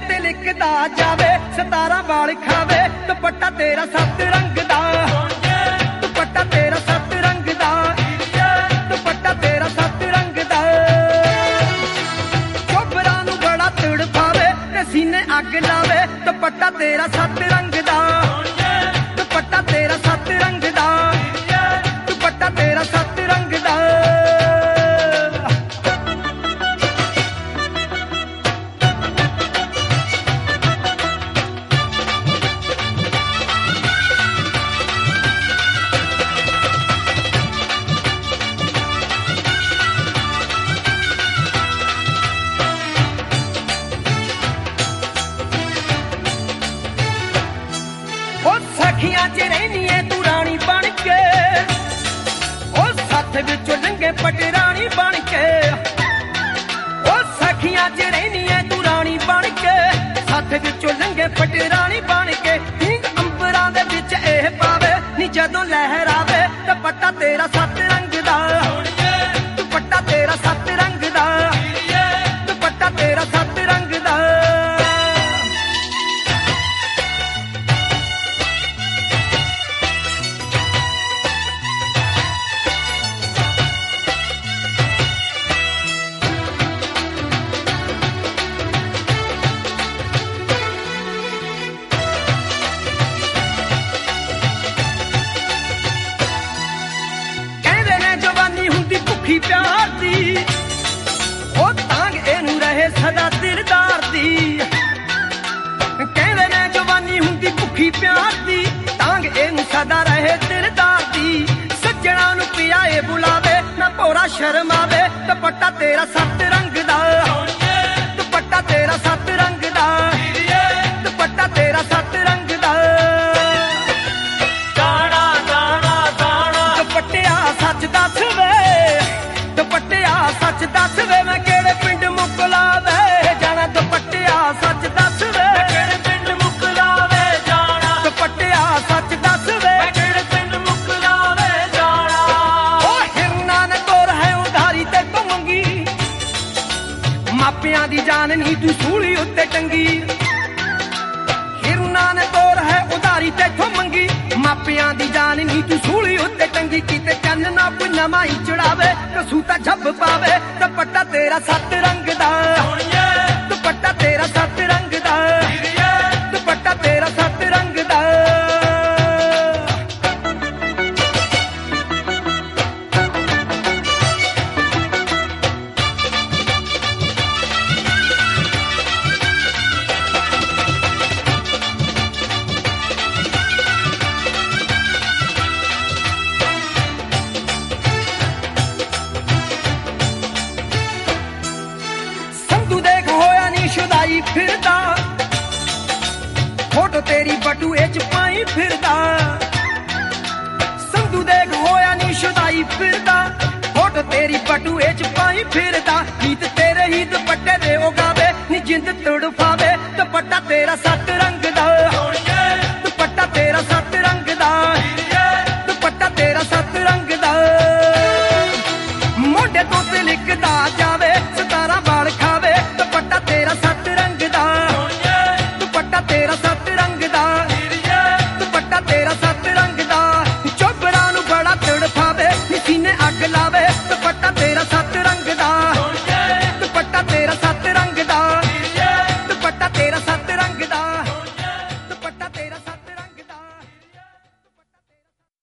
ਉੱਤੇ ਲਿਖਦਾ ਜਾਵੇ, 17 ਵਾਲ ਖਾਵੇ, ਦੁਪੱਟਾ ਤੇਰਾ 7 ਰੰਗ ਦਾ, ਦੁਪੱਟਾ ਤੇਰਾ 7 ਰੰਗ ਦਾ, ਦੁਪੱਟਾ ਤੇਰਾ 7 ਰੰਗ ਦਾ। ਚੋਬਰਾਂ ਨੂੰ ਬੜਾ ਤੜਫਾਵੇ ਤੇ ਸੀਨੇ ਅੱਗ ਲਾਵੇ, ਦੁਪੱਟਾ ਤੇਰਾ 7 ਰੰਗ ਦਾ, ਦੁਪੱਟਾ ਤੇਰਾ 7 ਰੰਗ ਦਾ, ਦੁਪੱਟਾ ਤੇਰਾ 7 ਰੰਗ ਦਾ। ਸਖੀਆਂ ਚ ਰਹਿਨੀ ਐ ਤੂੰ ਰਾਣੀ ਬਣ ਕੇ, ਉਹ ਸੱਥ ਵਿੱਚੋਂ ਲੰਘੇ ਪਟਰਾਣੀ ਬਣ ਕੇ। ਉਹ ਸਖੀਆਂ ਚ ਰਹਿਨੀ ਐ ਤੂੰ ਰਾਣੀ ਬਣ ਕੇ, ਸੱਥ ਵਿੱਚੋਂ ਲੰਘੇ ਪਟਰਾਣੀ ਬਣ ਕੇ। ਹੀਂਗ ਅੰਬਰਾਂ ਦੇ ਵਿੱਚ ਇਹ ਪਾਵੇ ਨੀ ਜਦੋਂ ਲਹਿਰਾਵੇ, ਦੁਪੱਟਾ ਤੇਰਾ 7 ਰੰਗ ਦਾ, ਦੁਪੱਟਾ ਤੇਰਾ 7 ਰੰਗ ਦਾ, ਦੁਪੱਟਾ ਤੇਰਾ 7 ਰੰਗ ਦਾ। ਭੁੱਖੀ ਪਿਆਰ ਦੀ, ਉਹ ਤਾਂਗ ਇਹਨੂੰ ਰਹੇ ਸਦਾ ਦਿਲਦਾਰ ਦੀ। ਕਹਿੰਦੇ ਨੇ ਜਵਾਨੀ ਹੁੰਦੀ ਭੁੱਖੀ ਪਿਆਰ ਦੀ, ਤਾਂਗ ਇਹਨੂੰ ਸਦਾ ਰਹੇ ਦਿਲਦਾਰ ਦੀ। ਸੱਜਣਾ ਨੂੰ ਪਿਆਏ ਬੁਲਾਵੇ ਨਾ ਭੋਰਾ ਸ਼ਰਮਾਵੇ, ਦੁਪੱਟਾ ਤੇਰਾ 7 ਰੰਗ ਦਾ, ਦੁਪੱਟਾ ਤੇਰਾ 7 ਰੰਗ ਦਾ, ਦੁਪੱਟਾ ਤੇਰਾ 7 ਰੰਗ ਦਾ। ਦਾਣਾ ਦਾਣਾ ਦਾਣਾ ਦੁਪੱਟਿਆ ਸੱਚ ਦੱਸ ਵੇ, ਦੁਪੱਟਿਆ ਸੱਚ ਦੱਸ ਵੇ ਮੈਂ ਕਿਹੜੇ ਪਿੰਡ ਮੁਕਲਾਵੇ ਜਾਣਾ, ਦੁਪੱਟਿਆ ਸੱਚ ਦੱਸ ਵੇ ਕਿਹੜੇ ਪਿੰਡ ਮੁਕਲਾਵੇ ਜਾਣਾ, ਦੁਪੱਟਿਆ ਸੱਚ ਦੱਸ ਵੇ ਕਿਹੜੇ ਪਿੰਡ ਮੁਕਲਾਵੇ ਜਾਣਾ। ਉਹ ਹਿਰਨਾ ਨੇ ਤੋਰ ਹੈ ਉਧਾਰੀ ਤੇ ਤੂੰ ਮੰਗੀ, ਮਾਪਿਆਂ ਦੀ ਜਾਨ ਨਹੀਂ ਤੂੰ ਸੂਲੀ ਉੱਤੇ ਟੰਗੀ। ਹਿਰਨਾ ਨੇ ਤੋਰ ਹੈ ਉਧਾਰੀ ਤੇ ਤੂੰ ਮੰਗੀ, ਮਾਪਿਆਂ ਦੀ ਜਾਨ ਨਹੀਂ ਤੂੰ ਸੂਲੀ ਉੱਤੇ ਟੰਗੀ। ਕਿਤੇ ਚੰਨ ਨਾ ਕੋਈ ਨਵਾਂ ਹੀ ਚੜਾਵੇ, ਕਸੂਤਾ ਛੱਪ ਪਾਵੇ, ਦੁਪੱਟਾ ਤੇਰਾ 7 ਰੰਗ ਦਾ, ਦੁਪੱਟਾ ਤੇਰਾ 7 ਰੰਗ ਦਾ, ਦੁਪੱਟਾ ਤੇਰਾ 7 ਰੰਗ ਦਾ। ਸ਼ੁਦਾਈ ਫਿਰਦਾ, ਫੋਟੋ ਤੇਰੀ ਬਟੂਏ ਚ ਪਾਈ ਫਿਰਦਾ। ਸੰਧੂ ਦੇਖ ਹੋਇਆ ਨੀ ਸ਼ੁਦਾਈ ਫਿਰਦਾ, ਫੋਟੋ ਤੇਰੀ ਬਟੂਏ ਚ ਪਾਈ ਫਿਰਦਾ। ਗੀਤ ਤੇਰੇ ਹੀ ਦੁਪੱਟੇ ਦੇ ਉਹ ਗਾਵੇ ਨੀ ਜਿੰਦ ਤੜਫਾਵੇ, ਦੁਪੱਟਾ ਤੇਰਾ 7 ਰੰਗ